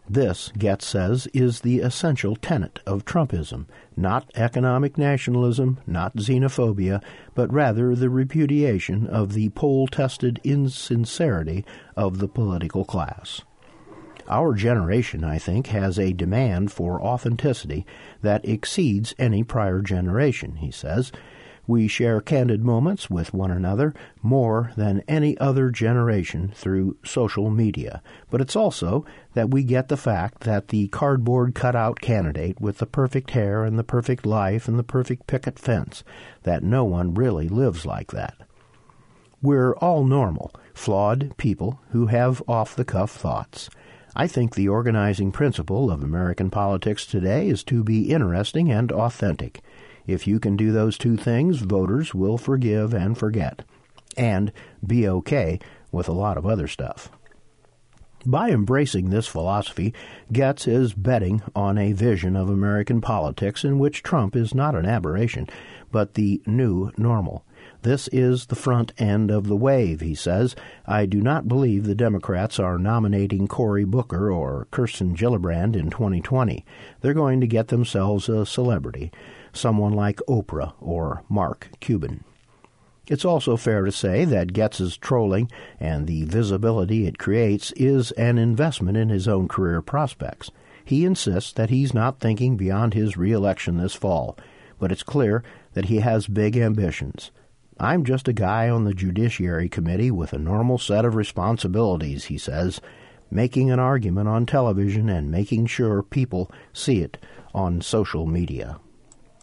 This, Getz says, is the essential tenet of Trumpism, not economic nationalism, not xenophobia, but rather the repudiation of the poll-tested insincerity of the political class. Our generation, I think, has a demand for authenticity that exceeds any prior generation, he says. We share candid moments with one another more than any other generation through social media. But it's also that we get the fact that the cardboard cutout candidate with the perfect hair and the perfect life and the perfect picket fence, that no one really lives like that. We're all normal, flawed people who have off-the-cuff thoughts. I think the organizing principle of American politics today is to be interesting and authentic. If you can do those two things, voters will forgive and forget, and be okay with a lot of other stuff. By embracing this philosophy, Getz is betting on a vision of American politics in which Trump is not an aberration, but the new normal. This is the front end of the wave, he says. I do not believe the Democrats are nominating Cory Booker or Kirsten Gillibrand in 2020. They're going to get themselves a celebrity, someone like Oprah or Mark Cuban. It's also fair to say that Getz's trolling and the visibility it creates is an investment in his own career prospects. He insists that he's not thinking beyond his re-election this fall, but it's clear that he has big ambitions. I'm just a guy on the Judiciary Committee with a normal set of responsibilities, he says, making an argument on television and making sure people see it on social media.